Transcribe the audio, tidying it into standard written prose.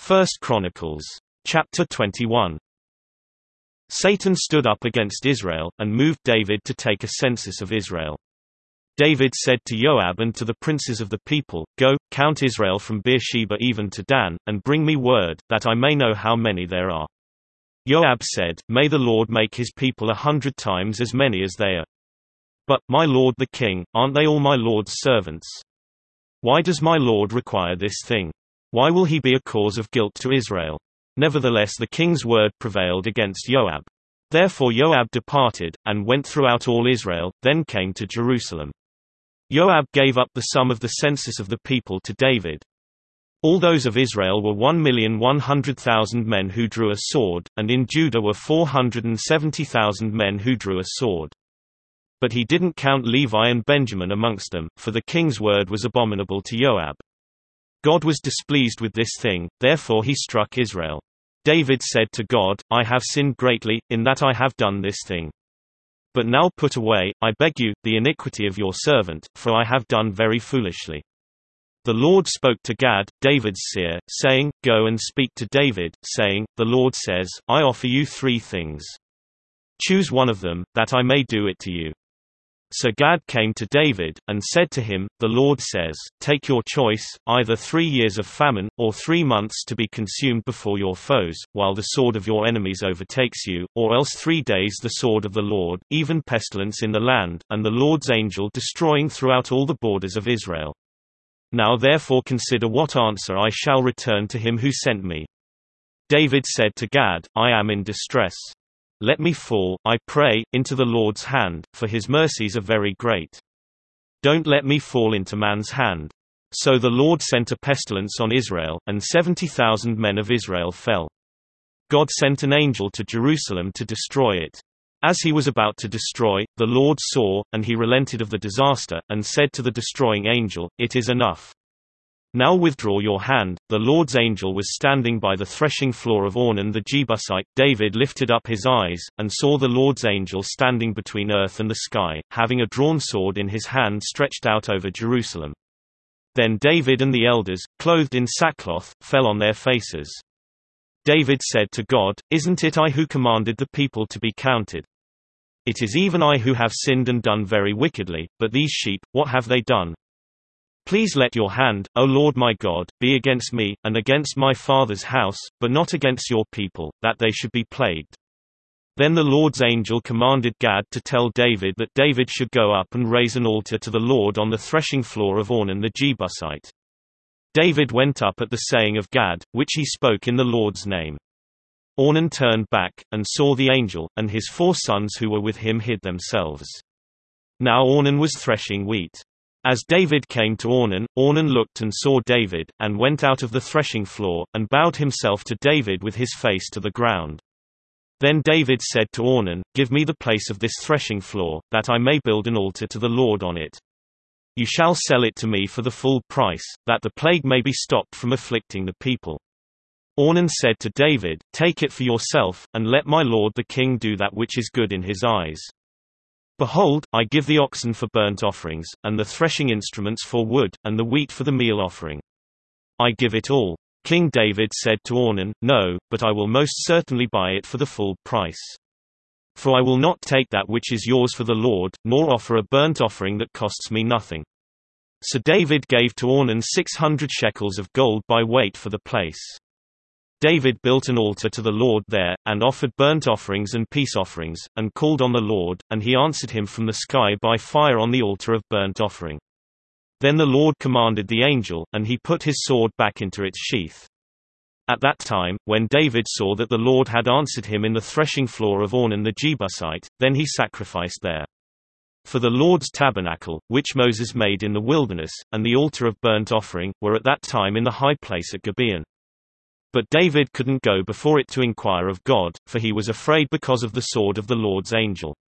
1 Chronicles. Chapter 21. Satan stood up against Israel, and moved David to take a census of Israel. David said to Joab and to the princes of the people, "Go, count Israel from Beersheba even to Dan, and bring me word, that I may know how many there are." Joab said, "May the Lord make his people 100 times as many as they are." "But, my lord the king, aren't they all my lord's servants? Why does my lord require this thing? Why will he be a cause of guilt to Israel?" Nevertheless the king's word prevailed against Joab. Therefore Joab departed, and went throughout all Israel, then came to Jerusalem. Joab gave up the sum of the census of the people to David. All those of Israel were 1,100,000 men who drew a sword, and in Judah were 470,000 men who drew a sword. But he didn't count Levi and Benjamin amongst them, for the king's word was abominable to Joab. God was displeased with this thing, therefore he struck Israel. David said to God, "I have sinned greatly, in that I have done this thing. But now put away, I beg you, the iniquity of your servant, for I have done very foolishly." The Lord spoke to Gad, David's seer, saying, "Go and speak to David, saying, The Lord says, I offer you 3 things. Choose one of them, that I may do it to you." So Gad came to David, and said to him, "The Lord says, Take your choice, either 3 years of famine, or 3 months to be consumed before your foes, while the sword of your enemies overtakes you, or else 3 days the sword of the Lord, even pestilence in the land, and the Lord's angel destroying throughout all the borders of Israel. Now therefore consider what answer I shall return to him who sent me." David said to Gad, "I am in distress. Let me fall, I pray, into the Lord's hand, for his mercies are very great. Don't let me fall into man's hand." So the Lord sent a pestilence on Israel, and 70,000 men of Israel fell. God sent an angel to Jerusalem to destroy it. As he was about to destroy, the Lord saw, and he relented of the disaster, and said to the destroying angel, "It is enough. Now withdraw your hand." The Lord's angel was standing by the threshing floor of Ornan the Jebusite. David lifted up his eyes, and saw the Lord's angel standing between earth and the sky, having a drawn sword in his hand stretched out over Jerusalem. Then David and the elders, clothed in sackcloth, fell on their faces. David said to God, "Isn't it I who commanded the people to be counted? It is even I who have sinned and done very wickedly, but these sheep, what have they done? Please let your hand, O Lord my God, be against me, and against my father's house, but not against your people, that they should be plagued." Then the Lord's angel commanded Gad to tell David that David should go up and raise an altar to the Lord on the threshing floor of Ornan the Jebusite. David went up at the saying of Gad, which he spoke in the Lord's name. Ornan turned back, and saw the angel, and his 4 sons who were with him hid themselves. Now Ornan was threshing wheat. As David came to Ornan, Ornan looked and saw David, and went out of the threshing floor, and bowed himself to David with his face to the ground. Then David said to Ornan, "Give me the place of this threshing floor, that I may build an altar to the Lord on it. You shall sell it to me for the full price, that the plague may be stopped from afflicting the people." Ornan said to David, "Take it for yourself, and let my lord the king do that which is good in his eyes. Behold, I give the oxen for burnt offerings, and the threshing instruments for wood, and the wheat for the meal offering. I give it all." King David said to Ornan, "No, but I will most certainly buy it for the full price. For I will not take that which is yours for the Lord, nor offer a burnt offering that costs me nothing." So David gave to Ornan 600 shekels of gold by weight for the place. David built an altar to the Lord there, and offered burnt offerings and peace offerings, and called on the Lord, and he answered him from the sky by fire on the altar of burnt offering. Then the Lord commanded the angel, and he put his sword back into its sheath. At that time, when David saw that the Lord had answered him in the threshing floor of Ornan the Jebusite, then he sacrificed there. For the Lord's tabernacle, which Moses made in the wilderness, and the altar of burnt offering, were at that time in the high place at Gibeon. But David couldn't go before it to inquire of God, for he was afraid because of the sword of the Lord's angel.